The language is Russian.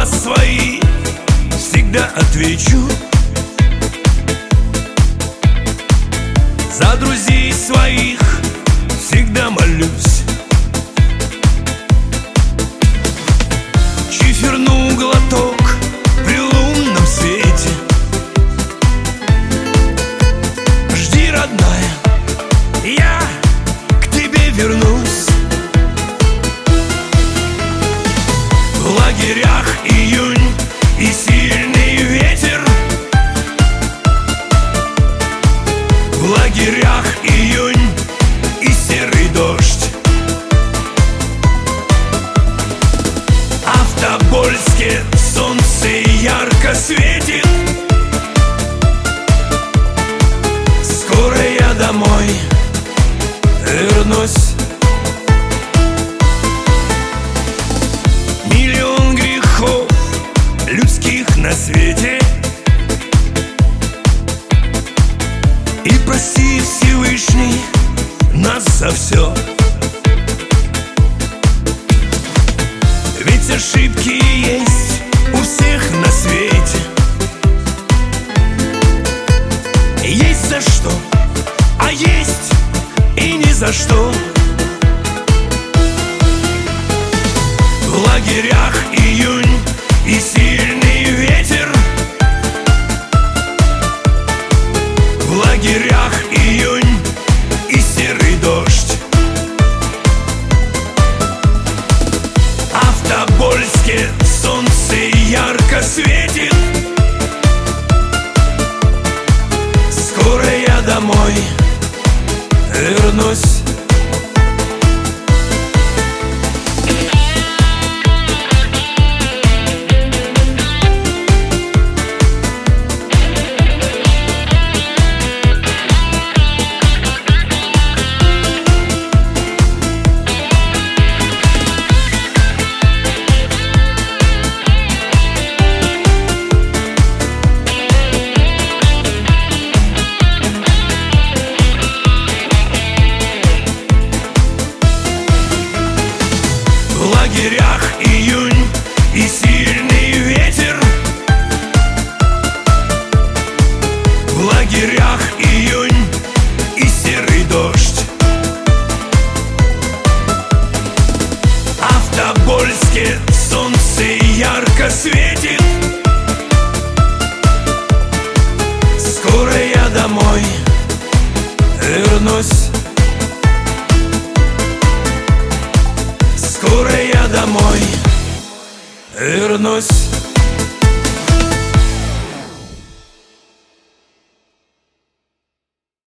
свои всегда отвечу. За друзей своих всегда молюсь. Чиферну глоток при лунном свете. Жди, родная, я к тебе вернусь. В лагерях июнь и сильный ветер. В лагерях июнь и серый дождь. А в Тобольске солнце ярко светит. Скоро я домой вернусь. Миллион грехов людских на свете. И прости, Всевышний, нас за все. Ведь ошибки есть у всех на свете. Есть за что, а есть и ни за что. В лагерях июнь и сильный ветер. В лагерях июнь и серый дождь. А в Тобольске солнце ярко светит. Скоро я домой вернусь. В лагерях июнь и сильный ветер. В лагерях июнь и серый дождь. А в Тобольске солнце ярко светит. Скоро я домой вернусь. Скоро я домой вернусь.